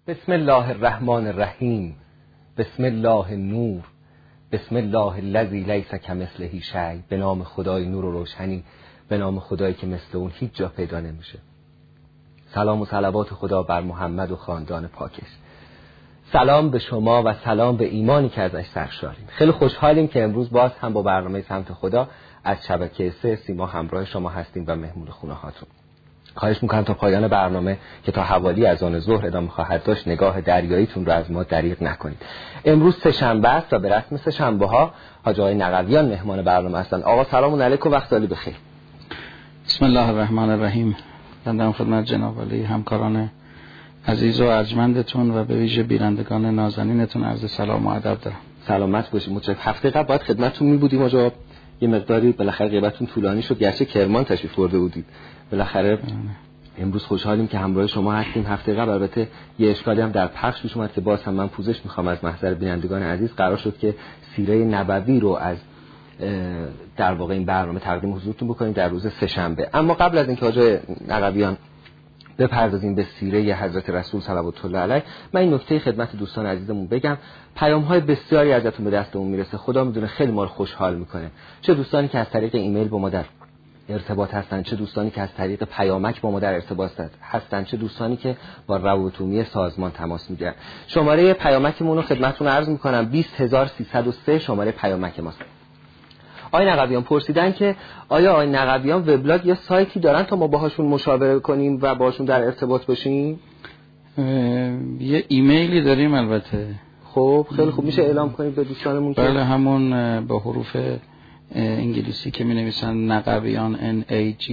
بسم الله الرحمن الرحیم. بسم الله النور. بسم الله الذی لیس کمثله شیء. به نام خدای نور و روشنی، به نام خدایی که مثل اون هیچ جا پیدا نمیشه. سلام و صلوات خدا بر محمد و خاندان پاکش. سلام به شما و سلام به ایمانی که ازش سرشاریم. خیلی خوشحالیم که امروز باز هم با برنامه سمت خدا از شبکه 3 سیما همراه شما هستیم و مهمون خونه هاتون. خواهش میکنم تا پایان برنامه که تا حوالی اذان ظهر ادامه خواهد داشت نگاه دریاییتون رو از ما دریغ نکنید. امروز سه‌شنبه است و به رسم سه‌شنبه ها حاج آقای نقویان مهمان برنامه هستن. آقا سلام علیکم، وقت عالی بخیر. بسم الله الرحمن الرحیم. بنده خدمت جناب عالی همکاران عزیز و ارجمندتون و به ویژه بینندگان نازنینتون عرض سلام و ادب دارم. سلامت باشید. متشکرم. هفته قبل باید خدمتتون می بودیم آقا، یه مقداری بالاخره غیبتتون طولانی شد، گرچه کرمان تشریف برده بودید. بالاخره امروز خوشحالیم که همراه شما هستیم. هفته قبل البته یه اشکالی هم در پخش پیش اومد که باز هم من پوزش میخوام از محضر بینندگان عزیز. قرار شد که سیره نبوی رو از در واقع این برنامه تقدیم حضورتون بکنیم در روز سه‌شنبه. اما قبل از اینکه حاج نقویان بپردازیم به سیره حضرت رسول صلوات الله علیه، من این نکته خدمت دوستان عزیزمون بگم. پیام‌های بسیاری ازتون به دستمون میرسه، خدا میدونه خیلی ما رو خوشحال میکنه. چه دوستانی که از طریق ایمیل با ما در ارتباط هستن، چه دوستانی که از طریق پیامک با ما در ارتباط هستن، چه دوستانی که با روابط عمومی سازمان تماس میگیرن. شماره پیامکمون رو خدمتتون عرض میکنم. 20303 شماره پیامک ماست. آقای نقویان پرسیدن که آیا آقای نقویان وبلاگ یا سایتی دارن تا ما باهاشون مشاوره کنیم و باهاشون در ارتباط باشیم؟ یه ایمیلی داریم البته. خب خیلی خوب، میشه اعلام کنید به دوستانمون؟ بله، همون با حروف انگلیسی که می نویسن نقویان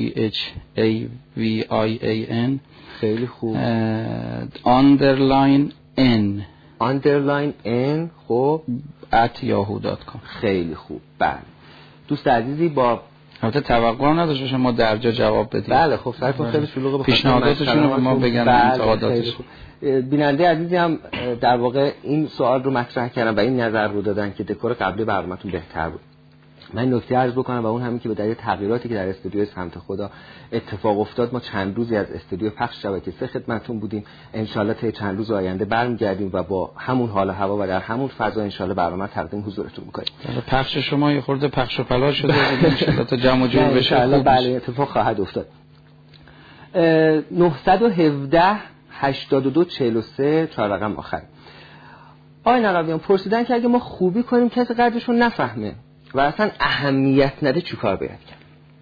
NAGHAVIAN. خیلی خوب. _N خب @yahoo.com. خیلی خوب. بله دوست عزیزی با البته توقع نداشته باشه ما درجا جواب بدیم. بله خب سرتون خیلی شلوغه، به پیشنهاداتشون رو به ما بگن. انتقاداتش. بیننده عزیزی هم در واقع این سوال رو مطرح کردن و این نظر رو دادن که دکور قبلی برنامه‌تون بهتر بود. من نکته عرض بکنم و اون همین که به دلیل تغییراتی که در استودیوی سمت خدا اتفاق افتاد ما چند روزی از استودیو پخش شبکه 3 خدمتتون بودیم. ان شاءالله تا چند روز آینده برمیگردیم و با همون حال و هوا و در همون فضا ان شاءالله برنامه تقدیم حضورتون می‌کنیم. پخش شما یه خورده پخش و پلا شده ان شاءالله تا جمع و جور بشه. ان شاءالله بله اتفاق خواهد افتاد. 917 82 43 4 رقم آخر. آقای نقویان پرسیدن که اگه ما خوبی کنیم کسی قدرشو نفهمه و اصلا اهمیت نده چیکار باید کرد؟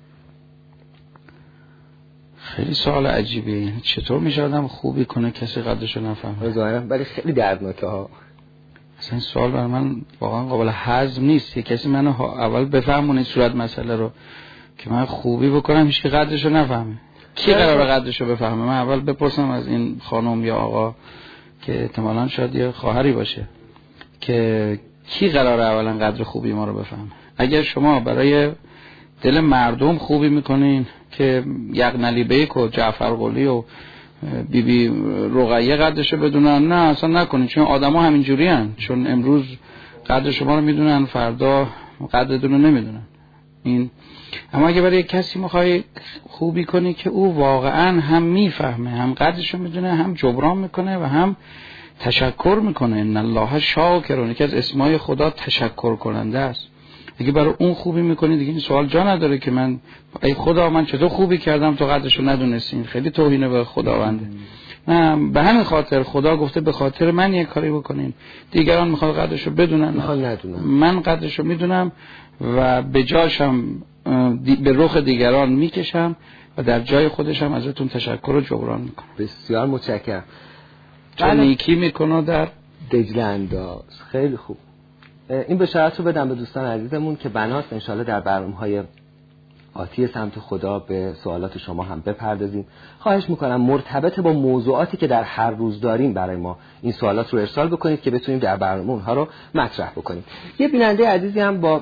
خیلی سوال عجیبیه. چطور میشه آدم خوبی کنه کسی قدرشو نفهمه؟ ظاهرا ولی خیلی دردناکه ها. اصلا این سوال برای من واقعا قابل هضم نیست. یه کسی منو اول بفهمونه صورت مسئله رو که من خوبی بکنم هیچ کی قدرشو نفهمه. کی قراره قدرشو بفهمه؟ من اول بپرسم از این خانم یا آقا که احتمالاً شاید یه خواهری باشه که کی قراره اولا قدر خوبی ما رو بفهمه. اگر شما برای دل مردم خوبی میکنین که یغنلی بیک و جعفر قلی و بی بی رقیه قدرشو بدونن، نه اصلا نکنین، چون آدما همینجوری هن. چون امروز قدر شما رو میدونن فردا قدرتون رو نمیدونن. این اما اگه برای کسی میخوای خوبی کنی که او واقعا هم میفهمه، هم قدرشو میدونه، هم جبران میکنه و هم تشکر میکنه. ان الله شاکر، که از اسمای خدا تشکر کننده است. اگه برای اون خوبی میکنی دیگه این سوال جا نداره که من ای خدا من چطور خوبی کردم تو قدرشو ندونستین. خیلی توهین به خداونده. نه، به همین خاطر خدا گفته به خاطر من یک کاری بکنین. دیگران میخواد قدرشو بدونن، میخواد ندونن. من قدرشو میدونم و به جاشم به رخ دیگران میکشم و در جای خودشم ازتون تشکر و جبران میکنم. بسیار متشکرم. چون نیکی میکنه در دجله انداز. خیلی خوب. این بشارت رو بدم به دوستان عزیزمون که بناست انشالله در برنامه‌های آتی سمت خدا به سوالات شما هم بپردازیم. خواهش میکنم مرتبط با موضوعاتی که در هر روز داریم برای ما این سوالات رو ارسال بکنید که بتونیم در برنامه اونها رو مطرح بکنیم. یه بیننده عزیزی هم با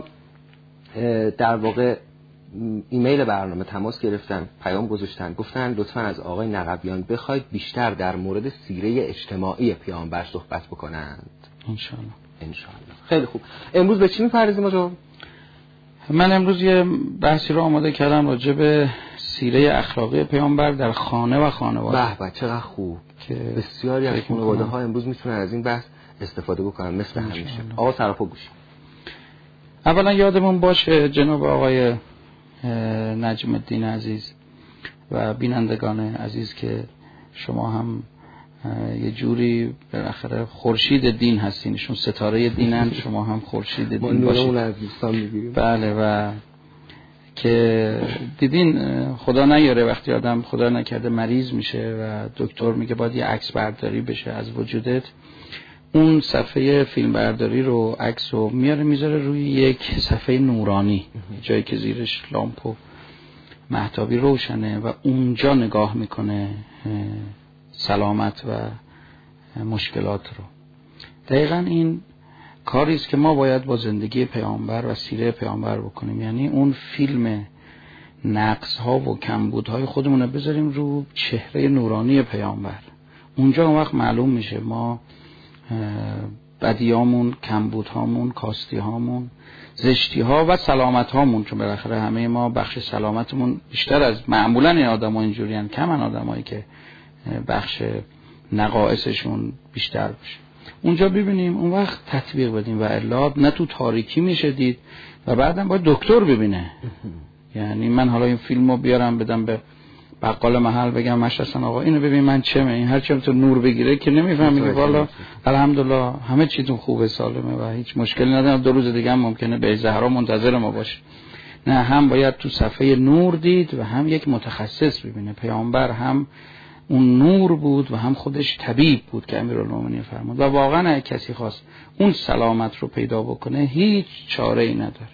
در واقع ایمیل برنامه تماس گرفتن، پیام گذاشتن، گفتن لطفاً از آقای نقویان بخواید بیشتر در مورد سیره اجتماعی پیامبر صحبت بکنند. انشالله. خیلی خوب. امروز به چی می‌پردازیم آقا؟ من امروز یه بحثی رو آماده کردم راجع به سیره اخلاقی پیامبر در خانه و خانواده. به چقدر خوب. که بسیاری از خانواده‌ها امروز میتونن از این بحث استفاده بکنن مثل همیشه. آقا سراپا گوش. اولا یادمون باشه جناب آقای نجم الدین عزیز و بینندگان عزیز که شما هم یه جوری بالاخره خورشید دین هستین، ایشون ستاره دینن، شما هم خورشید دین باشید. بله و که دیدین خدا نیاره وقتی آدم خدا نکرده مریض میشه و دکتر میگه باید یه عکس برداری بشه از وجودت، اون صفحه فیلم برداری رو عکس رو میاره میذاره روی یک صفحه نورانی جایی که زیرش لامپ و مهتابی روشنه و اونجا نگاه میکنه سلامت و مشکلات رو. دقیقاً این کاریست که ما باید با زندگی پیامبر و سیره پیامبر بکنیم، یعنی اون فیلم نقص ها و کمبود های خودمون رو بذاریم رو چهره نورانی پیامبر. اونجا اون وقت معلوم میشه ما بدیامون، کمبود هامون، کاستی هامون، زشتی ها و سلامت هامون، چون بالاخره همه ما بخش سلامتمون بیشتر از معمولا این آدم ها اینجوری هن، کمن آدم هایی که بخش نقائصشون بیشتر باشه. اونجا ببینیم اون وقت تطبیق بدیم و الا نه تو تاریکی میشه دید و بعدم باید دکتر ببینه. یعنی من حالا این فیلمو بیارم بدم به بقال محل بگم مشرسن آقا اینو ببین من چمه، این هر چم تو نور بگیره که نمیفهمی که والا الحمدلله همه چیتون خوبه سالمه و هیچ مشکلی نداره، 2 روز دیگه هم ممکنه به زهرا منتظر ما باشه. نه، هم باید تو صفحه نور دید و هم یک متخصص ببینه. پیامبر هم اون نور بود و هم خودش طبیب بود که امیرالمومنین فرمود و واقعا اگه کسی خواست اون سلامت رو پیدا بکنه هیچ چاره ای نداره.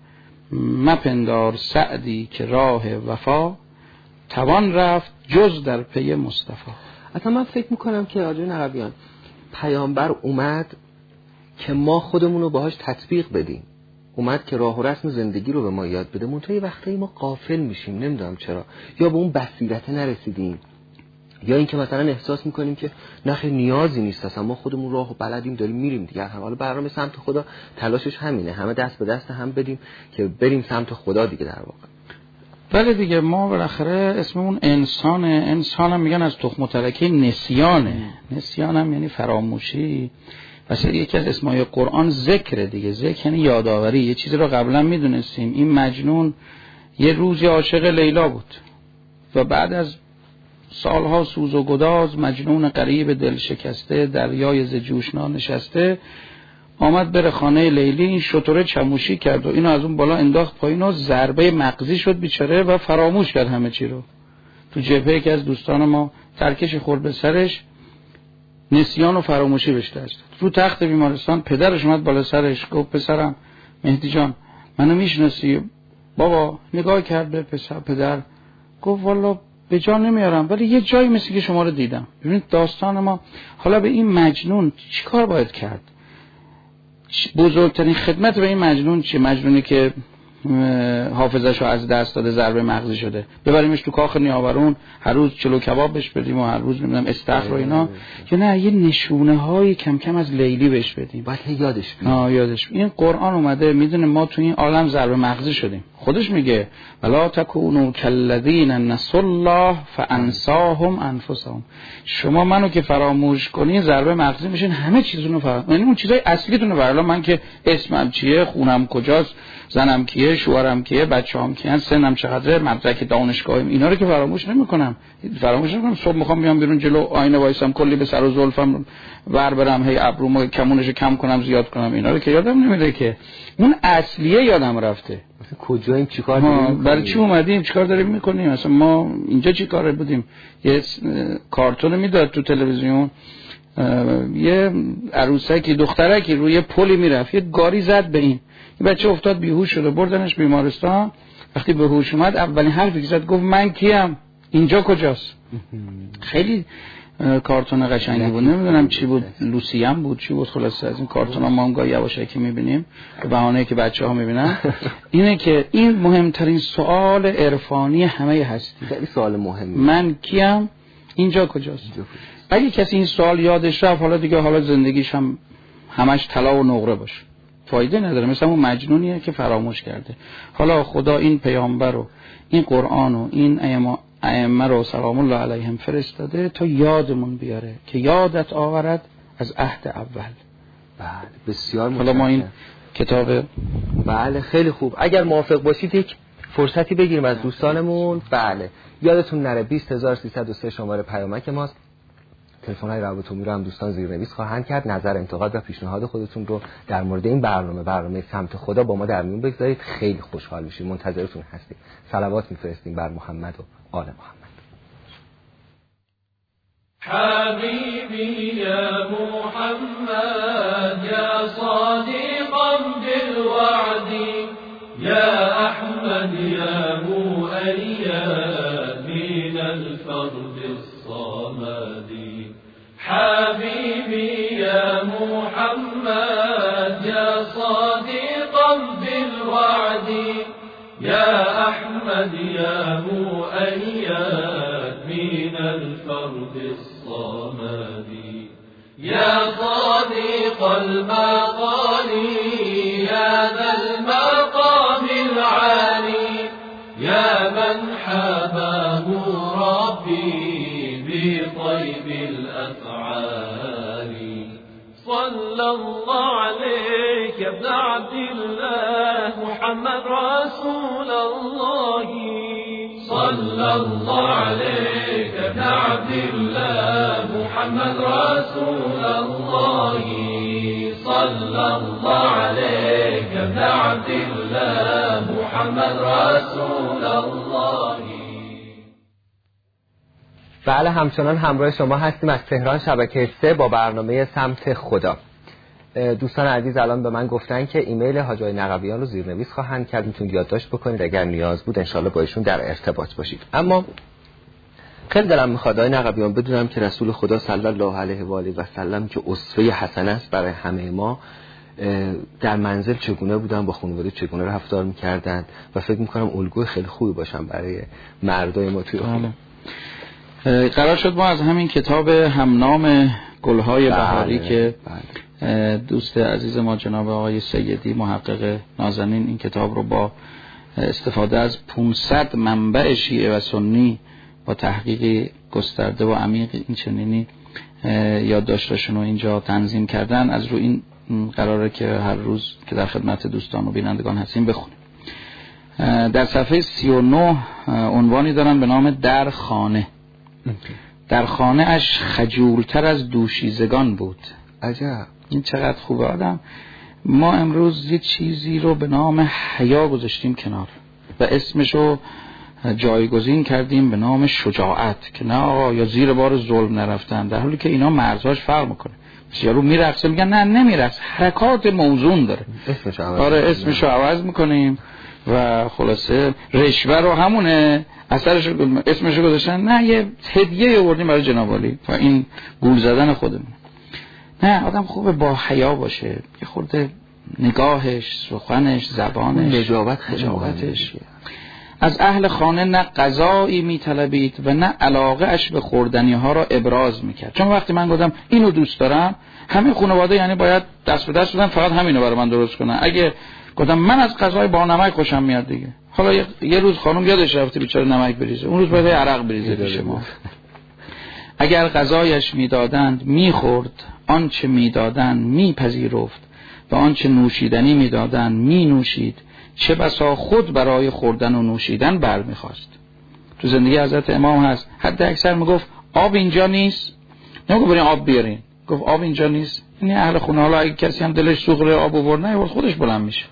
مپندار سعدی که راه وفا، توان رفت جز در پی مصطفی. اصلا من فکر میکنم که آقای نقبیان پیامبر اومد که ما خودمون رو باهاش تطبیق بدیم، اومد که راه و رسم زندگی رو به ما یاد بده. منتها یه وقتایی ما غافل میشیم، نمیدونم چرا، یا به اون بصیرت نرسیدیم یا اینکه مثلا احساس میکنیم که نخیر نیازی نیست، اصلا ما خودمون راه بلدیم داریم میریم دیگه. حالا برنامه سمت خدا تلاشش همینه، همه دست به دست هم بدیم که بریم سمت خدا دیگه در واقع. بله دیگه، ما بالاخره اسممون انسانه. انسان هم میگن از تخم و ترکه نسیانه. نسیان هم یعنی فراموشی. پس یکی از اسمای قرآن ذکر دیگه. ذکر یعنی یادآوری. یه چیزی رو قبلا میدونستیم. این مجنون یه روزی عاشق لیلا بود و بعد از سالها سوز و گداز، مجنون غریب دل شکسته، دریای ز جوشنا نشسته، آمد بره خانه لیلی. این شتره چموشی کرد و اینو از اون بالا انداخت پایین و ضربه مغزی شد بیچاره و فراموش کرد همه چی رو. تو جبهه یکی از دوستان ما ترکش خورد به سرش، نسیان و فراموشی بهش دست داد. رو تخت بیمارستان پدرش اومد بالا سرش، گفت پسرم مهدی جان منو میشناسی؟ بابا نگاه کرد به پدر، گفت والا به جا نمیارم ولی یه جایی مثل که شما رو دیدم. ببینید داستان ما. حالا به این مجنون چی کار باید کرد؟ بزرگترین خدمت به این مجنون چیه؟ مجنونی که حافظش رو از دست داده، ضربه مغزی شده، ببریمش تو کاخ نیاورون، هر روز چلو کباب بهش بدیم و هر روز نمیدونم استخر و اینا، یا نه یه نشونه های کم کم از لیلی بهش بدیم، باید یادش بدیم. یادش. این قرآن اومده میدونه ما تو این عالم ضربه مغزی شدیم. خودش میگه ولا تکونوا کالذین نسوا الله فانساهم انفسهم. شما منو که فراموش کنین ضربه مغزی میشین، همه چیزونو رو فراموش، یعنی اون چیزای اصلیتون رو. الان من که اسمم چیه، خونم کجاست، زنم کیه، شوهرم کیه، بچه‌ام کیان، سنم چقدره، مدرک دانشگاهیم، اینا رو که فراموش نمیکنم. صبح میخوام بیام بیرون جلو آینه وایسم کلی به سر و زلفم ور برم، هی ابرومو کمونشو کم کنم زیاد کنم، اینا رو که یادم نمیاد. که اون اصلیه یادم رفته. مثلا کجاییم، چیکار داریم، برای چی اومدیم، چیکار داریم میکنیم. مثلا ما اینجا چیکاره بودیم؟ یه کارتون میداد تو تلویزیون، یه عروسکی دخترکی روی پلی میرفت، یه گاری زد به این بچه افتاد بیهوش شده، بردنش بیمارستان. وقتی به هوش اومد اولین حرفی که زد گفت من کیم، اینجا کجاست. خیلی کارتون قشنگی بود، نمیدونم چی بود، لوسیان بود چی بود. خلاصه از این کارتونا ما هم گاهی یواشکی میبینیم به بهانه که بچه‌ها میبینن. اینه که این مهمترین سوال عرفانی همه هستی. خیلی سوال مهمه، من کیم، اینجا کجاست. اگه کسی این سوال یادش رفت، حالا دیگه حالا زندگیش هم همش طلا و نقره باشه، فایده نداره. مثلا اون مجنونیه که فراموش کرده. حالا خدا این پیامبر و این قرآن و این ائمه رو سلام الله علیهم فرستاده تا یادمون بیاره که یادت آورد از عهد اول. بله بسیار حالا ما این کتاب بله خیلی خوب. اگر موافق باشید یک فرصتی بگیریم از دوستانمون. بله یادتون نره 20303 شماره پیامک ماست. تلفن‌های روابط عمومی رو هم دوستان زیرنویس خواهند کرد. نظر، انتقاد و پیشنهاد خودتون رو در مورد این برنامه سمت خدا با ما در میون بگذارید. خیلی خوشحال میشیم. منتظرتون هستیم. صلوات میفرستیم بر محمد و آل محمد. حبيبي يا محمد يا صادقا بالوعد يا أحمد يا مؤيد من الفرد الصمد حبيبي يا محمد يا صادقا بالوعد يا أحمد يا مؤيد من الفرد الصمد يا صادق المقال يا ذا المقام العالي يا من حباه ربي بطيب الأفعال صلى الله عليك يا ابن عبد الله محمد رسول الله صلى الله عليك يا ابن عبد الله محمد رسول الله صلى الله عليك يا ابن عبد الله محمد رسول الله. بله همچنان همراه شما هستیم از تهران شبکه 3 با برنامه سمت خدا. دوستان عزیز الان به من گفتن که ایمیل حاجی نقویان رو زیرنویس خواهند کرد. میتونید یادداشت بکنید اگر نیاز بود انشالله با ایشون در ارتباط باشید. اما خیلی دلم میخواد آقای نقویان بدونم که رسول خدا صلی الله علیه و آله و سلم که اسوه حسنه است برای همه ما، در منزل چگونه بودن، با خانواده چگونه رفتار میکردن و فکر میکنم الگوی خیلی خوبی باشن برای مردای ما توی خونه. قرار شد ما از همین کتاب همنام گلهای بهاری که دوست عزیز ما جناب آقای سیدی محقق نازنین این کتاب رو با استفاده از 500 منبع شیعه و سنی با تحقیق گسترده و عمیق این چنینی یادداشتاشون رو اینجا تنظیم کردن، از رو این قراره که هر روز که در خدمت دوستان و بینندگان هستیم بخونیم. در صفحه 39 عنوانی دارن به نام در خانه. در خانه اش خجولتر از دوشیزگان بود. عجب، این چقدر خوبه آدم. ما امروز یه چیزی رو به نام حیا گذاشتیم کنار و اسمشو جایگزین کردیم به نام شجاعت، که نه آقا یا زیر بار ظلم نرفتن، در حالی که اینا مرزهاش فرق میکنه. یارو میرقصه میگن نه نمیرقصه، حرکات موزون داره. اسمشو عوض میکنیم و خلاصه رشوه رو همونه اسمشو گذاشتن، نه یه هدیه آوردیم برای جناب عالی و این گول زدن خودمون. نه آدم خوبه با حیا باشه، یه خورده نگاهش، سخنش، زبانش، نجابتش. از اهل خانه نه غذایی میطلبید و نه علاقه اش به خوردنی ها را ابراز میکرد. چون وقتی من گفتم اینو دوست دارم، همه خانواده یعنی باید دست به دست بدن فقط همینو برای من درست کنن. اگه گفتم من از غذای با نمک خوشم میاد دیگه، حالا یه روز خانم یادش رفته بیچاره نمک بریزه، اون روز باید عرق بریزه پیش ما. اگر غذایش میدادند میخورد، آنچه میدادند میپذیرفت و آنچه نوشیدنی میدادند مینوشید، چه بسا خود برای خوردن و نوشیدن برمیخواست. تو زندگی حضرت امام هست حد اکثر میگفت آب اینجا نیست، نمیگفت برین آب بیارین، گفت آب اینجا نیست. این اهل خونه، حالا اگه کسی هم دلش سوخت آب آورد نه خودش بلند میشه.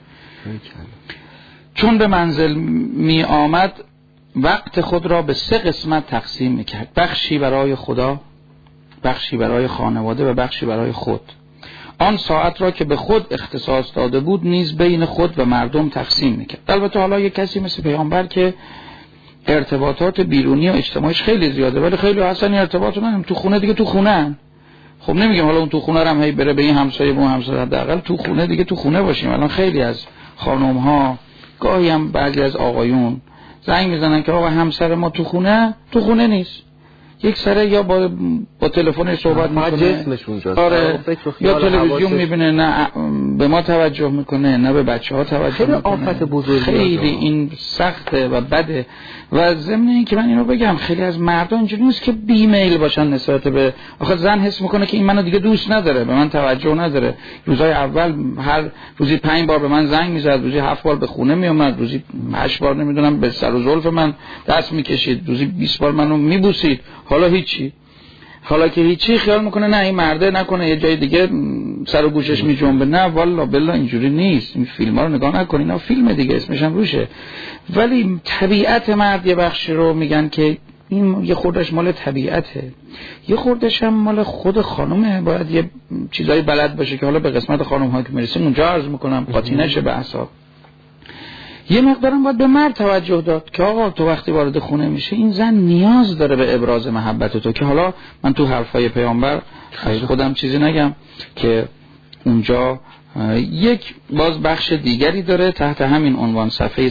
چون به منزل می آمد وقت خود را به 3 قسمت تقسیم میکرد، بخشی برای خدا، بخشی برای خانواده و بخشی برای خود. آن ساعت را که به خود اختصاص داده بود نیز بین خود و مردم تقسیم میکرد. البته حالا یک کسی مثل پیامبر که ارتباطات بیرونی و اجتماعیش خیلی زیاده، ولی خیلی اصلا ارتباط ندارن، تو خونه دیگه تو خونه. خب نمیگم حالا اون تو خونه هم هی بره به این همسایه به اون همسایه، حداقل تو خونه دیگه تو خونه باشیم. الان خیلی از خانم ها، گاهی هم بعضی از آقایون زنگ میزنن که آقا همسر ما تو خونه نیست. یک سره یا با تلفن صحبت میکنه، جسمش اونجاست، آره، یا تلویزیون میبینه، نه به ما توجه میکنه نه به بچه‌ها توجه میکنه. آفت بزرگی خیلی این سخته و بده. و ضمن این که من اینو بگم خیلی از مردان اینجوری نیست که بی میل باشن نسبت به، آخه زن حس میکنه که این منو دیگه دوست نداره، به من توجه نداره. روزای اول هر روزی 5 بار به من زنگ میزد، روزی 7 بار به خونه میومد، روزی 8 بار نمیدونم به سر و زلف من دست میکشید، روزی 20 بار منو میبوسید. حالا هیچی، حالا که هیچی خیال میکنه نه این مرده نکنه یه جای دیگه سر و گوشش میجنبه. نه والله بالله اینجوری نیست. این فیلم‌ها رو نگاه نکنین، اینا فیلم دیگه اسمش هم روشه. ولی طبیعت مرد یه بخشی رو میگن که این یه خوردش مال طبیعته، یه خوردش هم مال خود خانومه. باید یه چیزایی بلد باشه که حالا به قسمت خانم ها که میرسیم اونجا عرض میکنم، قاطی نشه به اعصاب. یه مقدارم باید به مرد توجه داد که آقا تو وقتی وارد خونه میشه این زن نیاز داره به ابراز محبت تو. که حالا من تو حرفای پیامبر از خودم چیزی نگم که اونجا یک باز بخش دیگری داره تحت همین عنوان صفحه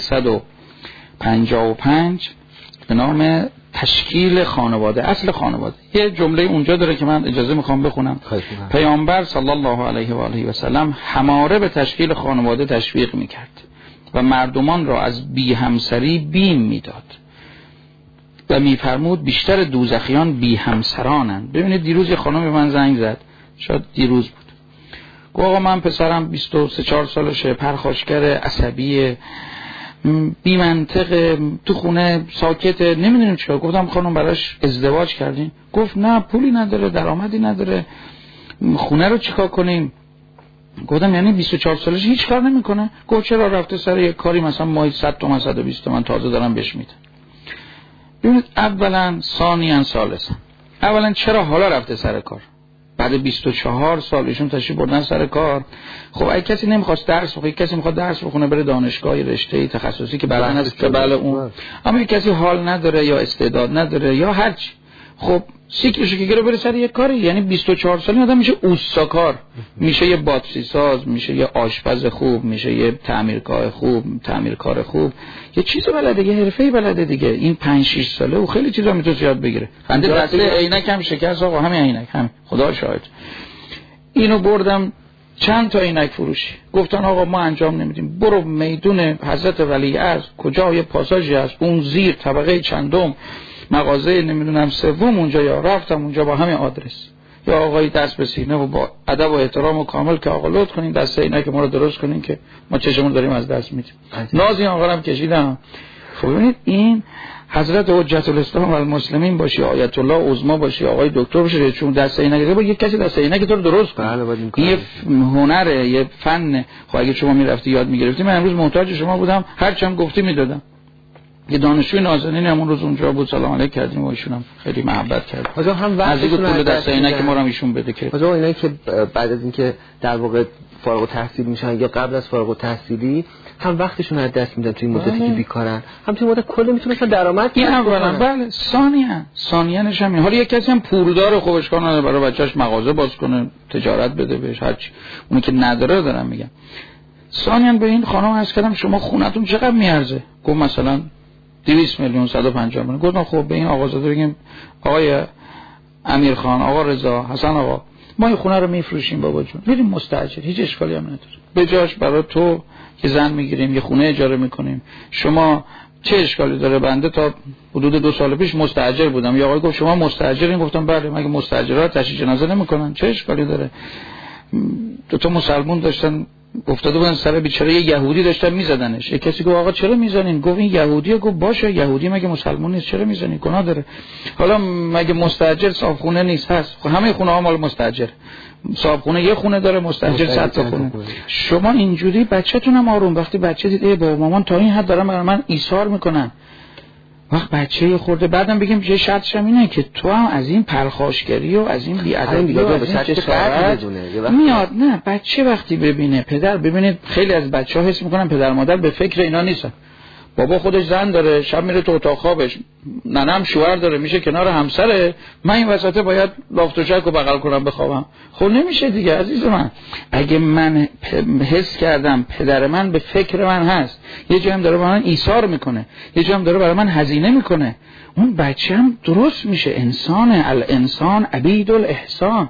155 به نام تشکیل خانواده، اصل خانواده. یه جمله اونجا داره که من اجازه میخوام بخونم. پیامبر صلی الله علیه و آله و سلم هماره به تشکیل خانواده تشویق میکرد و مردمان را از بی همسری بیم میداد و میفرمود بیشتر دوزخیان بی همسرانند. ببینید دیروز یه خانم به من زنگ زد، شاید دیروز بود، گفت آقا من پسرم 23-4 سالشه، پرخاشگر، عصبی، بی منطق، تو خونه ساکته، نمیدونیم چیکار. گفتم خانم براش ازدواج کردین؟ گفت نه پولی نداره، درآمدی نداره، خونه رو چیکار کنیم؟ گفتم یعنی 24 سالش هیچ کار نمیکنه؟ گفت چرا رفته سر یک کاری مثلا ماهی 100 تومن 120 تومن تازه دارم بهش میدم. ببینید اولا ثانیاً ثالثاً، اولا چرا حالا رفته سر کار؟ بعد 24 سال ایشون تشریف بردن سر کار. خب اگه کسی نمیخواست درس بخونه، کسی میخواد درس بخونه بره دانشگاه رشته تخصصی که بعداً از قبل اون، اما کسی حال نداره یا استعداد نداره یا هر چی، خب سیکلشو که گره بره سر یک کاری. یعنی 24 سالی آدم میشه اوستاکار، میشه یه باتری ساز، میشه یه آشپز خوب، میشه یه تعمیرکار خوب، یه چیز بلده، یه حرفه‌ای بلده دیگه. این 5-6 ساله و خیلی چیزا میتونه یاد بگیره. خنده دسته عینک هم شکست آقا، همین عینک، همین خدا شاهد. اینو بردم چند تا عینک فروشی، گفتن آقا ما انجام نمیدیم، برو میدون حضرت ولیعصر کجا یه پاساژی هست اون زیر طبقه چندم مغازه نمیدونم سوم اونجا، یا رفتم اونجا با همین آدرس، یا آقای دست به سینه و با ادب و احترام و کامل که آقا لطف کنین دسته اینا که ما رو درست کنین که ما چشمون داریم از دست میدیم. ناز این آقا هم کشیدم. خب ببینید این حضرت حجت الاسلام و المسلمین باشی، آیت الله عظما باشی، آقای دکتر باشی، چون دسته اینا گرفته با یک کسی دسته اینا که تو رو درست کنه. این هنره، یه فن. خب اگه شما میرفتی یاد میگرفتی، من امروز محتاج شما بودم، هر چم گفتی میدادم. یه دانشجوی نازنین همون روز اونجا بود، سلام علیک کردیم و ایشون هم خیلی محبت کرد. آجا هم وقتشون از دسته اینا که ما رو ایشون بده که آجا اینا که بعد از اینکه در واقع فارغ التحصیل میشن یا قبل از فارغ التحصیلی هم وقتشون رو از دست میدن توی مدتی که بیکارن، هم توی مدت کلی میتونن درآمد کسب کنن. بله ثانیاًش هم. حالا یک کسی هم پولدار خوبش کنه برای بچه‌اش مغازه باز کنه، تجارت بده بهش، هرچی. اونی که نداره دارم میگم. ثانیاً به این خانم عرض کردم شما خونتون چقدر میارزه؟ گفت مثلا 200 میلیون 150 میلیون. گفتم خب به این آقازاده بگیم آقای امیرخان، آقا رضا، حسن آقا، ما این خونه رو میفروشیم بابا جون، میریم مستاجر، هیچ اشکالی هم نداره، به جاش برای تو که زن میگیریم یه خونه اجاره میکنیم، شما چه اشکالی داره؟ بنده تا حدود 2 سال پیش مستاجر بودم. یا آقای گفت شما مستاجرین؟ گفتم بله. مگه مستاجرها تشییع جنازه نمیکنن؟ چه اشکالی داره؟ 2 مسلمان داشتن افتاده بودن سر بیچاره یه یهودی داشتن میزدنش. یک کسی گفت آقا چرا میزنین؟ گفت این یهودیه. گفت باشه یهودی مگه مسلمان نیست؟ چرا میزنین؟ گناه داره. حالا مگه مستاجر صاحبخونه نیست؟ هست. همه خونه ها مال مستاجر. صاحبخونه یه خونه داره، مستاجر 100 تا خونه. شما اینجوری بچه‌تون هم آروم، وقتی بچه دید ای بابا مامان تا این حد دارن برای من ایثار میکنن، وقت بچه خورده بعدم بگیم یه شرطش هم اینه که تو هم از این پرخاشگری و از این بی‌ادبی و از این جسارت میاد. نه بچه وقتی ببینه پدر، ببینید خیلی از بچه‌ها حس میکنن پدر مادر به فکر اینا نیستن. بابا خودش زن داره، شب میره تو اتاق خوابش، ننم شوهر داره، میشه کنار همسره، من این وسطه باید لافت و چک رو بغل کنم بخوابم؟ خب نمیشه دیگه عزیز من. اگه من حس کردم پدر من به فکر من هست، یه جایی هم داره برای من ایثار میکنه، یه جایی هم داره برای من هزینه میکنه، اون بچه هم درست میشه. انسانه، الانسان عبید الاحسان.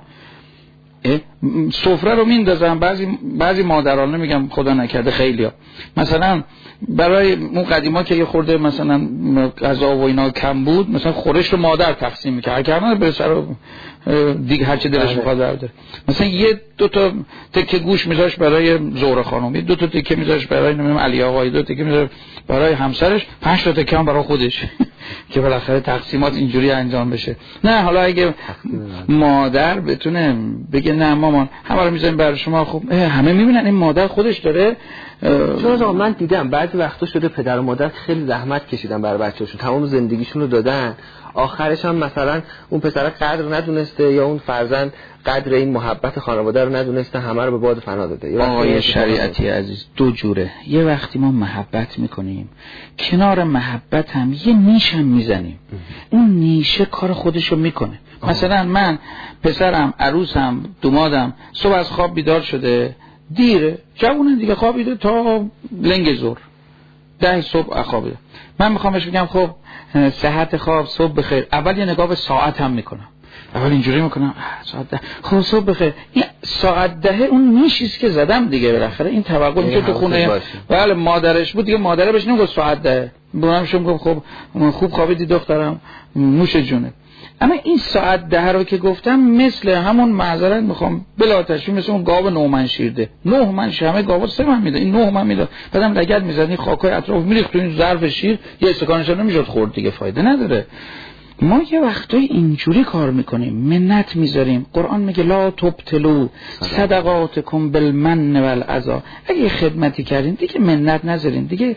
سفره رو میندازم، بعضی مادران، نمیگم خدا نکرده، خیلیا مثلا برای اون قدیما که یه خورده مثلا غذا و اینا کم بود، مثلا خورش رو مادر تقسیم میکرد، اگر به سر دیگه هر چی دلش میخواد برداره. مثلا یه دو تا تکه گوش میذاش برای زهره خانم، یه دو تا تکه میذاش برای نمیدونم علی آقا، دو تکه میذاش برای همسرش، 5 تا تکه هم برای خودش که بالاخره تقسیمات اینجوری انجام بشه. نه حالا اگه مادر بتونه بگه نه مامان همه رو میذاریم برای شما، خب همه میبینن این مادر خودش داره. چون من دیدم بعضی وقتا شده پدر و مادر خیلی زحمت کشیدن برای بچه‌هاشون، تمام زندگیشون رو دادن، آخرش هم مثلا اون پسر قدر ندونسته یا اون فرزند قدر این محبت خانواده رو ندونسته، همه رو به باد فنا داده. آقای شریعتی عزیز، دو جوره. یه وقتی ما محبت میکنیم، کنار محبت هم یه نیش هم میزنیم، اون نیشه کار خودشو میکنه. مثلا من پسرم، عروسم، دومادم صبح از خواب بیدار شده، دیره، جوونه دیگه، خوابیده تا لنگ ظهر، 10 صبح خوابیده. من میخوامش بگم خب صحت خواب، صبح بخیر. اول یه نگاه به ساعت هم میکنم، اول اینجوری میکنم ساعت 10، خب صبح بخیر. این ساعت 10 اون نیشیست که زدم دیگه، بالاخره این توقع میشه تو خونه. بله مادرش بود دیگه، مادره بهش نمیگفت ساعت 10، بونمش میگم خب خوب خوابیدی دخترم، نوش جونه. اما این ساعت 10 رو که گفتم مثل همون معذرت میخوام بلا تشبیه، مثل اون گاو 9 من شیرده، 9 من شیر، همه گاوا 3 من میده، این 9 من میده، بعدم لگد میزنی خاکای اطراف میریخت تو این ظرف شیر، یه استکانش نمیشد خورد دیگه، فایده نداره. ما یه وقتایی اینجوری کار میکنیم، منت میذاریم. قرآن میگه لا تبطلوا صدقاتکم بالمن والعذا. اگه خدمتی کردین دیگه منت نذارین، دیگه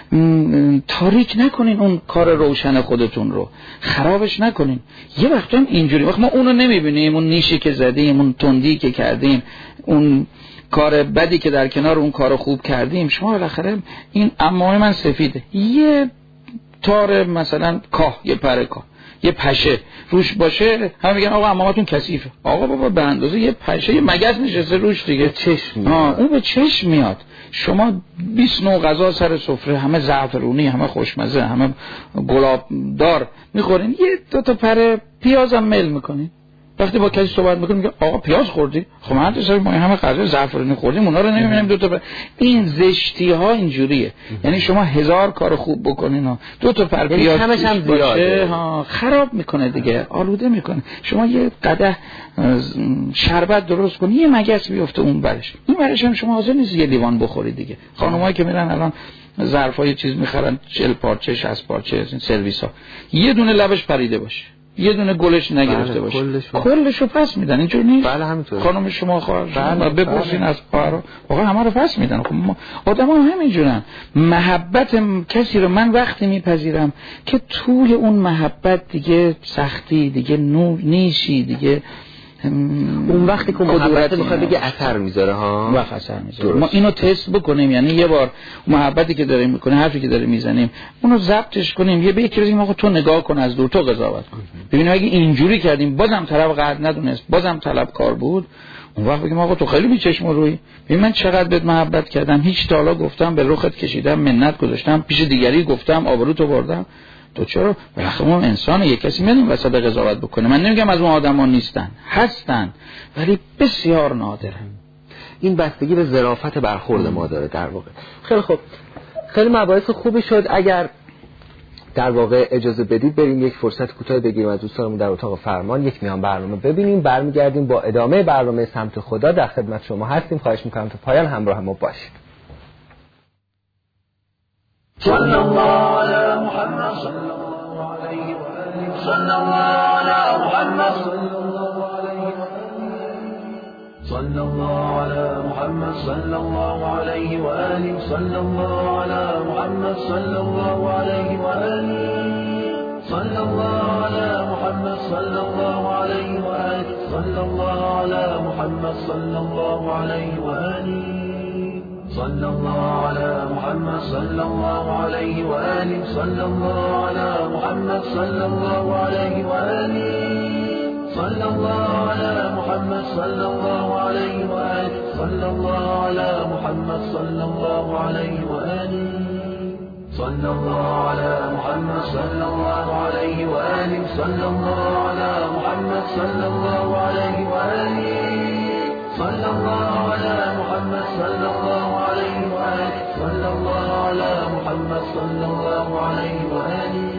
تاریک نکنین اون کار روشن خودتون رو، خرابش نکنین. یه وقتا هم اینجوری وقت ما اونو نمیبینیم، اون نیشی که زدیم، اون تندی که کردیم، اون کار بدی که در کنار اون کار خوب کردیم، شما بالاخره این عمای من سفیده، یه تار مثلا کاه، یه پر کاه، یه پشه روش باشه، همه میگن آقا عمامتون کثیفه. آقا بابا به اندازه یه پشه، یه مگس نشسته روش دیگه، چشم میاد. اون به چشم میاد. شما 20 نوع غذا سر سفره، همه زعفرونی، همه خوشمزه، همه گلاب دار میخورین، یه دو تا پر پیاز هم میل میکنین. وقتی با کسی صحبت میکنیم میگه آقا پیاز خوردی؟ خب من حتی ما همه غذا زعفرونی خوردیم، اونا رو نمیبینیم دو تا این زشتی ها اینجوریه. یعنی شما 1000 کار خوب بکنین و دو تا پر پیاز همش هم باشه خراب میکنه دیگه، آلوده میکنه. شما یه قدح شربت درست کنی، یه مگس بیفته اون برش، این برش هم شما حاضر نیست یه لیوان بخوری دیگه. خانمایی که میرن الان ظرفای چیز میخرن 40 پارچه 60 پارچه این سرویس ها، یه دونه لبش پریده باشه، یه دونه گلش نگرفته باشه، کلشو پس میدن. اینجور نیست؟ بله همینطوره. خانم شما خواهر بپرسین از خواهر، واقعا همه رو پس میدن. خب آدما همینجورن. محبت کسی رو من وقتی میپذیرم که توی اون محبت دیگه سختی، دیگه نیشی، دیگه اون وقتی که محبت میخواد بگه اثر میذاره ها، وقت اثر میذاره. ما اینو تست بکنیم، یعنی یه بار محبتی که داریم میکنه، حرفی که داریم میزنیم، اونو ضبطش کنیم، یه به یکی بگیم آقا تو نگاه کن از دور، تو قضاوت کن، ببینیم اگه اینجوری کردیم بازم طرف قدر ندونست، بازم طلبکار بود، اون وقت بگیم آقا تو خیلی بیچشم و روی، ببین من چقدر بهت محبت کردم، هیچ تا حالا گفتم به رخت کشیدم، منت گذاشتم، پیش دیگری گفتم آبروتو بردم، تو چرا؟ بالاخره اون انسانه، یک کسی میاد این وسط قضاوت بکنه. من نمیگم از اون آدما نیستن، هستن، ولی بسیار نادرن. این بستگی به ظرافت برخورد ما داره در واقع. خیلی خوب، خیلی مباحث خوبی شد. اگر در واقع اجازه بدید بریم یک فرصت کوتاه بگیریم از دوستانمون در اتاق فرمان، یک میان برنامه ببینیم، برمیگردیم با ادامه برنامه سمت خدا در خدمت شما هستیم. خواهش میکنم تا پایان همراه ما باشید. صلى الله على محمد صلى الله عليه وآله صلى الله على محمد صلى الله على محمد صلى الله عليه وآله صلى الله على محمد صلى الله عليه وآله صلى الله على محمد صلى الله عليه وآله صلى الله على محمد صلى الله عليه وآله صلى الله على محمد صلى الله عليه وآله صلى الله على محمد صلى الله عليه وآله صلى الله على محمد صلى الله عليه وآله صلى الله على محمد صلى الله عليه وآله صلى الله على محمد صلى الله عليه وآله صلى الله على محمد صلى الله عليه وآله صلى الله على محمد صلى الله عليه وآله صلى الله على محمد صلى الله عليه وآله.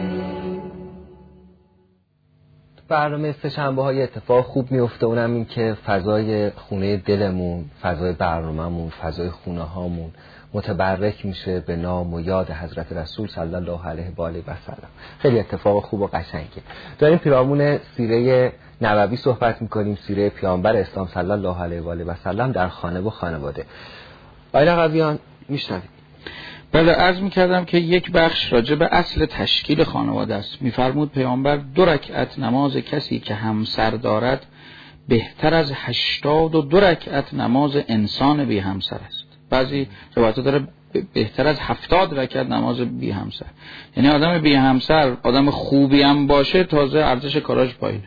برنامه سه‌شنبه‌های اتفاق خوب میفته، اونم این که فضای خونه دلمون، فضای برنامه‌مون، فضای خونه‌هامون متبرک میشه به نام و یاد حضرت رسول صلی الله علیه و آله و سلم. خیلی اتفاق خوب و قشنگه. داریم پیرامون سیره نبوی صحبت میکنیم، سیره پیامبر اسلام صلی الله علیه و آله و سلم در خانه و خانواده. آقای لقبیان میشنوید. بله، عرض میکردم که یک بخش راجع به اصل تشکیل خانواده است. میفرمود پیامبر 2 رکعت نماز کسی که همسر دارد بهتر از 82 رکعت نماز انسان بی همسر است. بعضی روایت داره بهتر از 70 رکعت نماز بی همسر. یعنی آدم بی همسر آدم خوبی هم باشه تازه ارزش کاراش پایینه.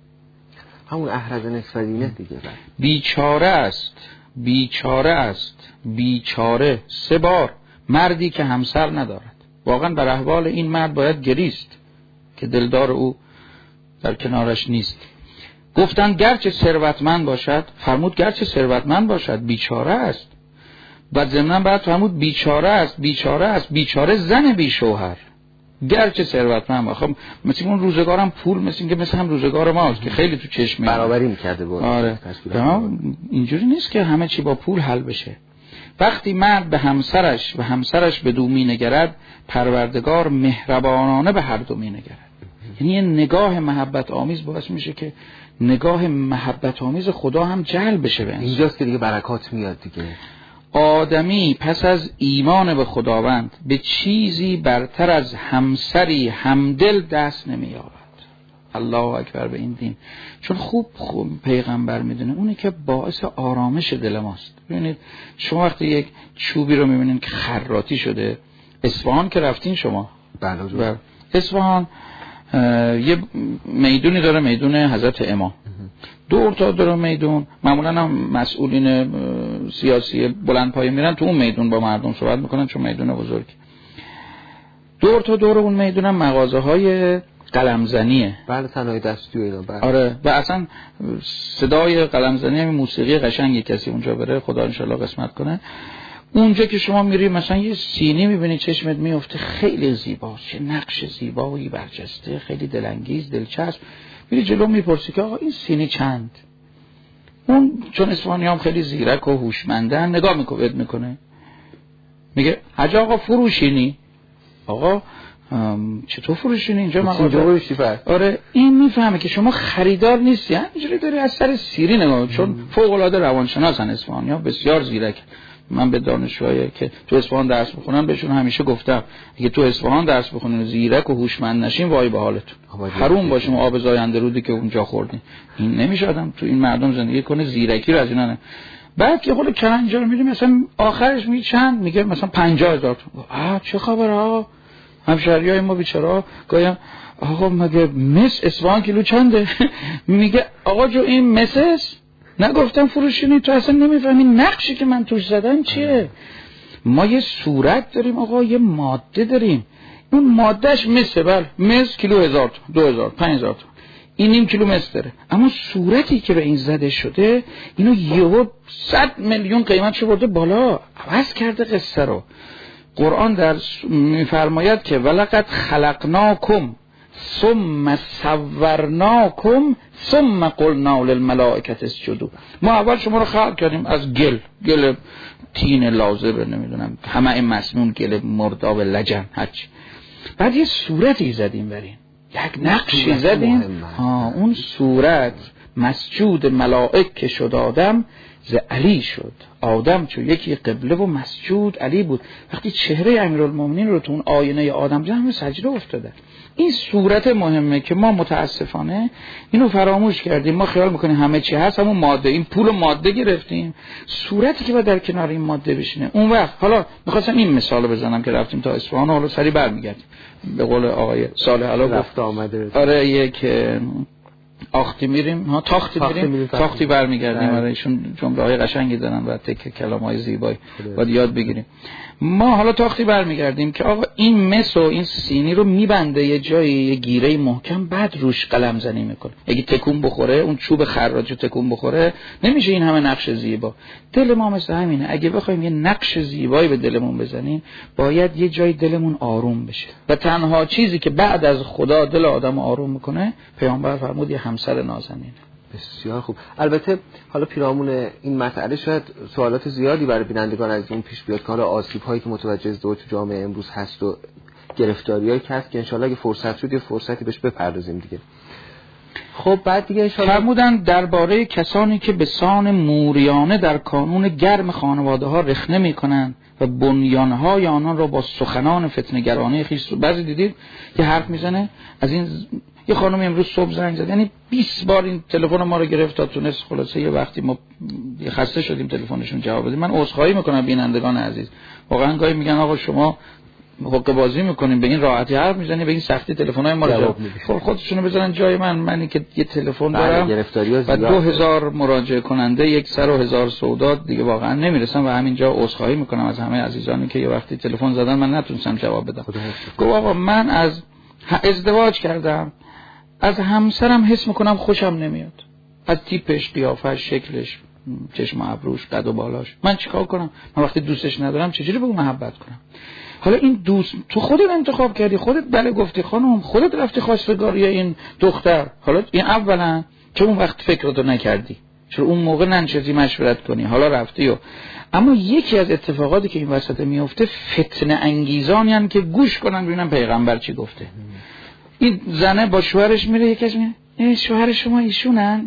همون احرز نصفدینه دیگه. بیچاره است، بیچاره است، بیچاره 3 بار مردی که همسر ندارد. واقعا بر احوال این مرد باید گریست که دلدار او در کنارش نیست. گفتن گرچه ثروتمند باشد، فرمود گرچه ثروتمند باشد بیچاره است. بعد ضمناً بعد فرمود بیچاره است، بیچاره است، بیچاره زن بی شوهر. گرچه ثروتمند باشه، خب مثل اون روزگارم پول مثل هم روزگار ماست که خیلی تو چشم برابری می‌کرده بود. آره. اینجوری نیست که همه چی با پول حل بشه. وقتی مرد به همسرش و همسرش به دو می‌نگرد، پروردگار مهربانانه به هر دو می‌نگرد. یعنی یه نگاه محبت آمیز باعث میشه که نگاه محبت آمیز خدا هم جلب بشه به انسان. اینجاست که دیگه برکات میاد دیگه. آدمی پس از ایمان به خداوند به چیزی برتر از همسری همدل دست نمی‌یابد. الله اکبر به این دین. چون خوب پیغمبر میدونه اونی که باعث آرامش دل ماست. ببینید شما وقتی یک چوبی رو میبینید که خراطی شده، اصفهان که رفتین شما، بله اصفهان یه میدونی داره، میدون حضرت امام، دور تا دور میدون، معمولا هم مسئولین سیاسی بلند پایه میرن تو اون میدون با مردم صحبت میکنن چون میدون بزرگ. دور تا دور اون میدون هم مغازه های قلمزنیه. بله، صنایع دستی و اینا. بله. آره، و اصلا صدای قلمزنی هم موسیقی قشنگی، کسی اونجا بره خدا انشالله قسمت کنه. اونجا که شما میری مثلا یه سینی میبینی چشمت میفته، خیلی زیباست، چه نقش زیبایی برجسته، خیلی دلانگیز، دلچسب. میری جلو میپرسی که آقا این سینی چند؟ اون چون اصفهانی هم خیلی زیرک و هوشمندن نگاه میکنه میگه حاج آقا فروشینی؟ آقا چطور فروشینی اینجا مغازه؟ آره، این میفهمه که شما خریدار نیستی، همینجوری داری از سر سیری نگاه، چون فوق العاده روانشناسن اصفهانی‌ها، بسیار زیرک. من به دانشجوهایی که تو اصفهان درس میخونن بهشون همیشه گفتم اگه تو اصفهان درس بخونین زیرک و هوشمند نشین وای به حالتون، حروم باشیم آب زاینده رودی که اونجا خوردین. این نمیشه آدم تو این مردم زندگی کنه زیرکی رو از اینا نه. بعد که خود کلنجا رو میریم مثلا آخرش میگه چند، میگه مثلا 50,000 تومان. چه خبره آقا؟ همشهریای ما بیچاره گایم آقا مگه مس اصفهان کیلو چنده؟ میگه آقا جو این مسس نگفتم فروشینی، تو اصلا نمیفهمی نقشی که من توش زدم چیه. ما یه صورت داریم آقا، یه ماده داریم، اون مادهش مسه، بله مس کیلو 1000 تومان 2000 5000 تومان، این نیم کیلو مس داره، اما صورتی که به این زده شده اینو یهو 100 میلیون قیمتشو برده بالا، عوض کرده قصه رو. قرآن در میفرماید که ولقد خلقناکم ثم صورناکم ثم قلنا للملائکه اسجدوا. ما اول شما رو خلق کردیم از گل تین لازبه، نمیدونم همه این مسنون، گل مرداب لجن هرچی، بعد یه صورتی زدیم برین، یک نقشی زدیم، اون صورت مسجود ملائک که شد آدم ز علی شد. آدم چو یکی قبله و مسجود علی بود. وقتی چهره امیرالمومنین رو تو اون آینه آدم دیدن همه سجده افتاده. این صورت مهمه که ما متاسفانه اینو فراموش کردیم. ما خیال میکنیم همه چی هست همون ماده، این پول و ماده گرفتیم، صورتی که باید در کنار این ماده بشینه. اون وقت حالا میخواستم این مثال بزنم که رفتیم تا اصفهان و حالا سری برمیگردیم. به قول آقای صالح علا رفت آمده. آره یک آختی میریم ها تاختی برمیگردیم. آره ایشون جمله‌های قشنگی دارن و تک کلام‌های زیبایی باید یاد بگیریم. ما حالا تاختی برمیگردیم که آقا این مس و این سینی رو میبنده یه جایی، یه گیره محکم، بعد روش قلم زنی میکنه. اگه تکون بخوره اون چوب خراج رو تکون بخوره نمیشه این همه نقش زیبا. دل ما مثل همینه. اگه بخوایم یه نقش زیبایی به دلمون بزنیم باید یه جای دلمون آروم بشه و تنها چیزی که بعد از خدا دل آدم آروم میکنه پیامبر فرمود یه همسر نازنینه. بسیار خوب. البته حالا پیرامون این مسئله شاید سوالات زیادی برای بینندگان از اون پیش بیاد که حالا آسیب‌هایی که متوجه تو جامعه امروز هست و گرفتاری‌هایی که هست که انشالله اگه فرصت شد یه فرصتی بهش بپردازیم دیگه. خب بعد دیگه انشالله فرمودن درباره کسانی که به سان موریانه در کانون گرم خانواده‌ها رخنه می‌کنند و بنیان‌های آنان را با سخنان فتنه‌گرانه خویش. بعضی دیدید که حرف میزنه از این یه خانمی امروز صبح زنگ زد، یعنی 20 بار این تلفن ما رو گرفت تا تونست خلاصه یه وقتی ما خسته شدیم تلفنشون جواب بدیم. من عذرخواهی میکنم بینندگان عزیز، واقعا گاهی میگن آقا شما حقوق بازی میکنین، به این راحتی حرف میزنی، به این سختی تلفن‌های ما رو جواب میدید. خودشونو بزنن جای منی که یه تلفن دارم و 2000 مراجعه کننده، یک سر و 1000 سودا، دیگه واقعا نمیرسم و همینجا عذرخواهی میکنم از همه عزیزانی که یه وقتی تلفن زدن من نتونستم جواب بدم. گفت آقا من از ازدواج کردم، از همسرم حس میکنم خوشم نمیاد، از تیپش، قیافش، شکلش، چشم ابروش، قد و بالاش. من چیکار کنم؟ من وقتی دوستش ندارم چجوری به اون محبت کنم؟ حالا این دوست تو خودت انتخاب کردی، خودت بله گفتی خانم، خودت رفتی خواستگاری این دختر. حالا این اولا که اون وقت فکرتو نکردی، چرا اون موقع ننشستی مشورت کنی، حالا رفتی و اما یکی از اتفاقاتی که این وسط میفته فتنه انگیزانی هستند که گوش کنن ببینن پیغمبر چی گفته. این زنه با شوهرش میره، یکیش میگه شوهر شما ایشونن،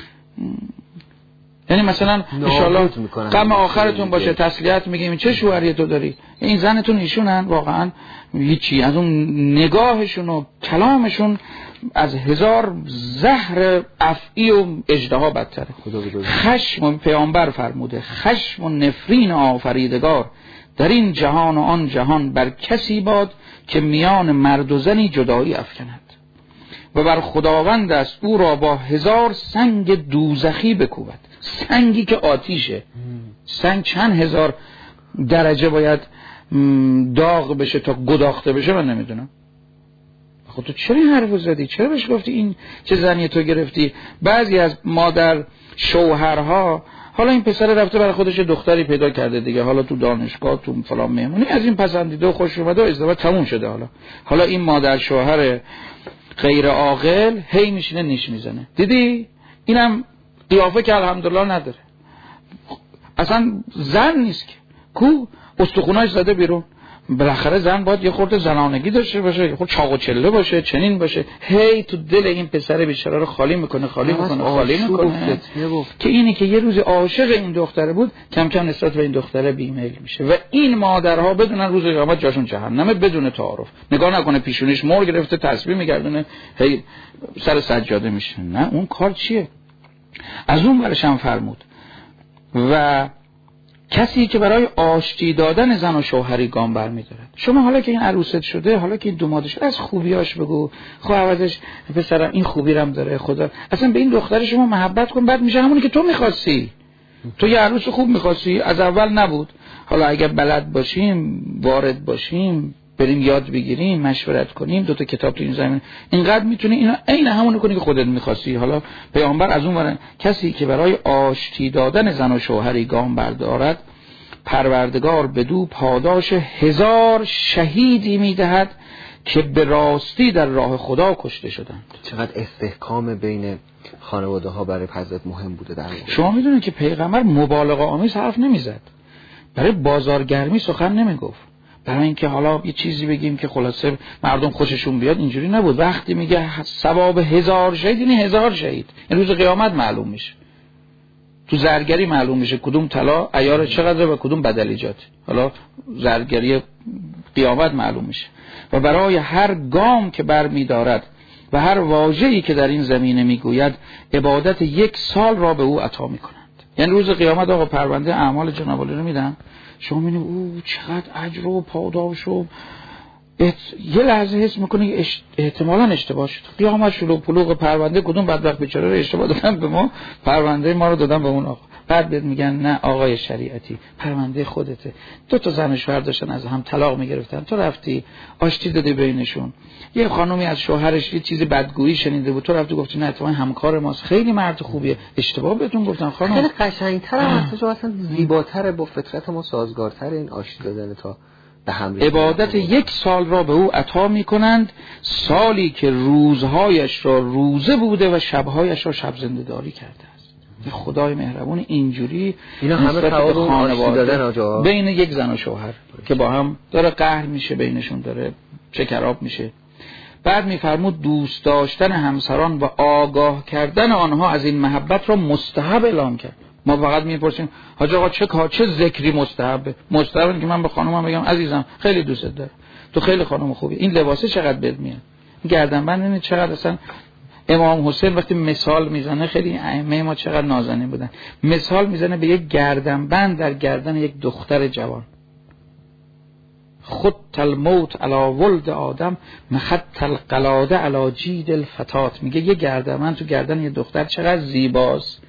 یعنی مثلا ان شاءالله غم آخرتون باشه، تسلیت میگیم چه شوهری تو داری، این زنتون ایشونن. واقعا هیچی از اون نگاهشون و کلامشون از 1000 زهر افعی و اژدها بدتره. خشم، پیامبر فرموده خشم و نفرین آفریدگار در این جهان و آن جهان بر کسی باد که میان مرد و زنی جدایی افکند و بر خداوند است او را با 1000 سنگ دوزخی بکوبد. سنگی که آتیشه، سنگ چند هزار درجه باید داغ بشه تا گداخته بشه من نمیدونم. خب تو چرا این حرفو زدی؟ چرا بهش گفتی این چه زنی تو گرفتی؟ بعضی از مادر شوهرها، حالا این پسر رفته برای خودش دختری پیدا کرده دیگه، حالا تو دانشگاه تو فلان مهمونی از این پسندیده و خوش اومده و ازدواج تموم شده. حالا این مادر شوهر غیر عاقل هی میشینه نیش میزنه. دیدی اینم قیافه که الحمدلله نداره، اصلا زن نیست که کو استخوناش زده بیرون. بالاخره زن باید یه خورده زنانگی داشته باشه، یه خورده چاق و چله باشه، چنین باشه. هی تو دل این پسر بیچاره رو خالی میکنه که اینی که یه روز عاشق این دختره بود کم کم نسبت به این دختره بیمیل میشه. و این مادرها بدونن روز قیامت جاشون جهنمه بدون تعارف. نگاه نکنه پیشونیش مور گرفته تسبیح میگردونه هی سر سجاده میشه، نه اون کار چیه؟ از اون برش هم فرمود و کسی که برای آشتی دادن زن و شوهری گام برمی‌دارد. شما حالا که این عروست شده، حالا که این دومادش، از خوبیاش بگو، خب عوضش پسرم این خوبی رم داره، خدا اصلا به این دختر شما محبت کن، بعد میشه همونی که تو می‌خواستی. تو یه عروس خوب می‌خواستی، از اول نبود. حالا اگر بلد باشیم، وارد باشیم، بریم یاد بگیریم، مشورت کنیم، 2 تا کتاب تو این زمین، اینقدر میتونی اینا عین همون کنی که خودت می‌خواستی. حالا پیامبر از اون ور کسی که برای آشتی دادن زن و شوهری گام بردارد، پروردگار بدو پاداش 1000 شهیدی میدهد که به راستی در راه خدا کشته شدند. چقدر استحکام بین خانواده ها برای حضرت مهم بوده در واقع. شما میدونید که پیغمبر مبالغه آمیز حرف نمیزد، برای بازارگرمی سخن نمیگفت، برای اینکه حالا یه چیزی بگیم که خلاصه مردم خوششون بیاد. اینجوری نبود. وقتی میگه ثواب 1000 شهید یعنی 1000 شهید. این روز قیامت معلوم میشه. تو زرگری معلوم میشه کدوم طلا عیار چقدر و کدوم بدلیجات. حالا زرگری قیامت معلوم میشه. و برای هر گام که برمی‌دارد و هر واژه‌ای که در این زمینه میگوید عبادت 1 سال را به او عطا میکنند. یعنی روز قیامت آقا پرونده اعمال جناب عالی رو میدن، شما میبینید او چقدر اجر و پاداش و یه لحظه حس میکنی احتمالاً اشتباه شد. قیامت شلوغ پلوغ پرونده کدوم بدبخت بیچاره رو اشتباه دادن به ما، پرونده ما رو دادن به اون آقا. بعد بهت میگن نه آقای شریعتی پرونده خودته، 2 تا زن و شوهر داشتن از هم طلاق میگرفتن، تو رفتی آشتی دادی بینشون، یه خانومی از شوهرش یه چیزی بدگویی شنیده بود، تو رفتی گفتی نه اتفاقا همکار ماست خیلی مرد خوبیه، اشتباه بهتون گفتن خانم. خیلی قشنگ‌تر اصلا زیباتره، با فطرت ما سازگارتر این آشتی دادن تا به هم ریختن. عبادت 1 سال را به او عطا میکنند، سالی که روزهایش را روزه بوده و شبهایش را شب زنده‌داری کرده است. خدای مهربون اینجوری اینا همه ثواب آشتی دادن آجا بین یک زن و شوهر که با هم داره قهر میشه، بینشون داره چکراب میشه. بعد میفرمود دوست داشتن همسران و آگاه کردن آنها از این محبت را مستحب اعلام کرد. ما فقط میپرسیم حاج آقا چه ذکری مستحبه؟ مستحبه که من به خانومم بگم عزیزم خیلی دوست دارم، تو خیلی خانم خوبی، این لباسه چقدر بهت میاد، گردنبند این چقدر. اصلا امام حسین وقتی مثال میزنه، خیلی ائمه ما چقدر نازنین بودن، مثال میزنه به یک گردنبند در گردن یک دختر جوان. خط الموت علی ولد آدم مخط القلاده علی جید الفتات. میگه یه گردنبند تو گردن یه دختر چقدر زیباست.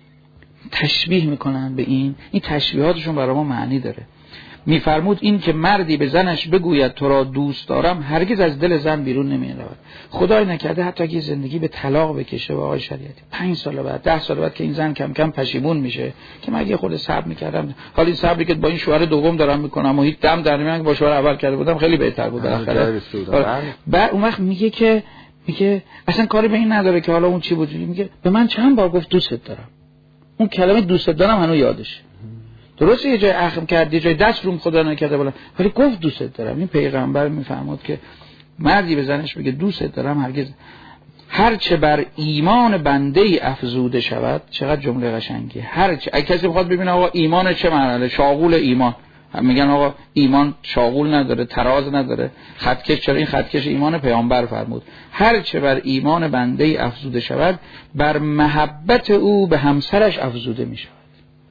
تشبیه میکنن به این تشبیهاتشون برای ما معنی داره. میفرمود این که مردی به زنش بگوید تو را دوست دارم هرگز از دل زن بیرون نمیرود. خدای نکرده حتی اگه زندگی به طلاق بکشه با آقای شریعتی 5 سال بعد 10 سال بعد که این زن کم کم پشیمون میشه که مگه خود صبر میکردم، حالا این صبری که با این شوهر دوم دارم میکنم و هیچ دم در نمیاد با شوهر اول کرده بودم خیلی بهتر بود بالاخره. بعد اون وقت میگه اصلا کاری به این نداره که حالا اون چی بود، میگه به من چند بار گفت دوست دارم. اون کلمه دوست دارم هنوز یادشه. درسته یه جای اخم کرد، یه جای دست روم خدا نکرده بالا، ولی گفت دوست دارم. این پیغمبر میفهمد که مردی به زنش بگه دوست دارم هرگز هر چه بر ایمان بنده ای افزوده شود. چقدر جمله قشنگی. هر چه کسی بخواد ببینه آقا ایمان چه معنی، شاغول ایمان، میگن آقا ایمان شاغول نداره، تراز نداره، خطکش. چرا این خطکش ایمان پیامبر فرمود هر چه بر ایمان بنده ای افزوده شود بر محبت او به همسرش افزوده می شود.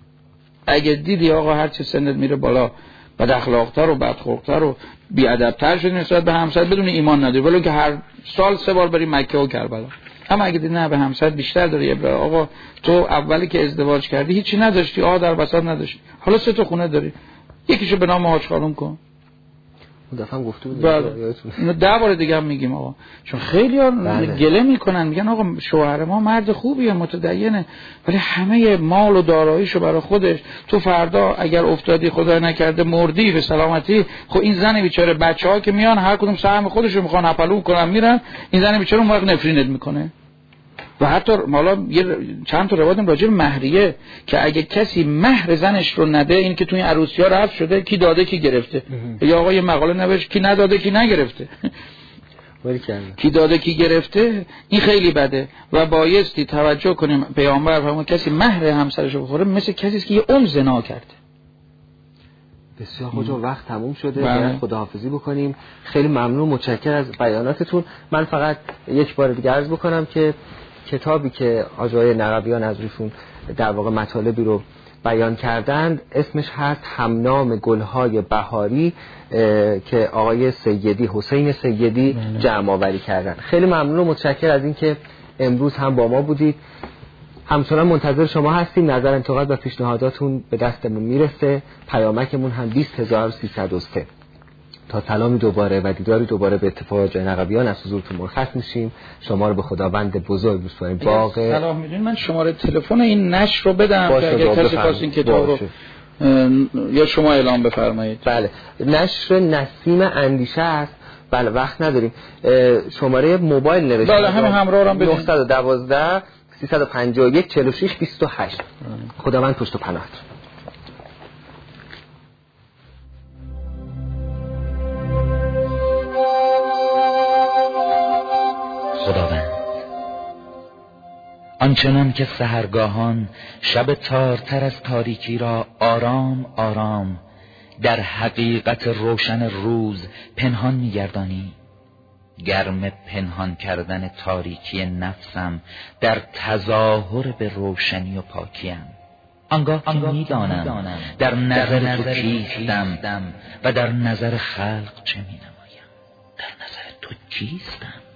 اگه دیدی آقا هر چه سنت میره بالا بد اخلاق‌تر و بدخلق‌تر و بی‌ادب‌تر شدی نسبت به همسر بدون ایمان نداری، ولی که هر سال 3 بار بری مکه و کربلا. اما اگه دیدی نه به همسر بیشتر داری، آقا تو اولی که ازدواج کردی هیچی نداشتی، در وسط نداشتی، حالا 3 تا خونه داری، یکیشو به نام حاج خانم کن. اون دفعه گفته بود اینو 10 بار دیگه هم میگیم آقا، چون خیلی‌ها گله میکنن میگن آقا شوهر ما مرد خوبیه متدینه ولی همه مال و داراییشو برای خودش، تو فردا اگر افتادی خدا نکرده مردی به سلامتی، خب این زن بیچاره بچه‌ها که میان هر کدوم سهم خودشو میخوان اپلو کنن میرن، این زن بیچاره اون وقت نفرینت میکنه. و حتی حالا چند تا روایت راجع به مهریه که اگه کسی مهر زنش رو نده، این که توی عروسی‌ها رفت شده کی داده کی گرفته، یا آقا یه مقاله نوشت کی نداده کی نگرفته کی داده کی گرفته، این خیلی بده و بایستی توجه کنیم. پیامبر فرمود کسی مهر همسرش رو بخوره مثل کسی است که یه عمر زنا کرده. بسیار خوب، وقت تموم شده، باید خداحافظی بکنیم. خیلی ممنون، متشکرم از بیاناتتون. من فقط یک بار دیگه عرض بکنم که کتابی که آقای نقبیان از روشون در واقع مطالبی رو بیان کردند اسمش هست همنام گلهای بهاری که آقای سیدی حسین سیدی جمع آوری کردن. خیلی ممنون و متشکرم از اینکه امروز هم با ما بودید. همچنان منتظر شما هستیم. نظر انتقاد و پیشنهاداتون به دستمون میرسه. پیامکمون هم 20303. تا سلامی دوباره و دیداری دوباره به اتفاق جای نقبیان از حضورتون مرخص میشیم. شما رو به خداوند بزرگ دوست داریم. باقی سلام میدونید من شماره تلفن این نشر رو بدم که اگه کسی خواست این کتاب رو یا شما اعلام بفرمایید. بله، نشر نسیم اندیشه است. بله وقت نداریم. شماره موبایل نوشته. بله همه همراه رو بدید. 912 351 46 28. خداوند پشت و پناهتون. خداوند. آنچنان که سحرگاهان شب تارتر از تاریکی را آرام آرام در حقیقت روشن روز پنهان می‌گردانی، گرم پنهان کردن تاریکی نفسم در تظاهر به روشنی و پاکیم. آنگاه که می‌دانم در نظر تو کیستم و در نظر خلق چه می‌نمایم. در نظر تو کیستم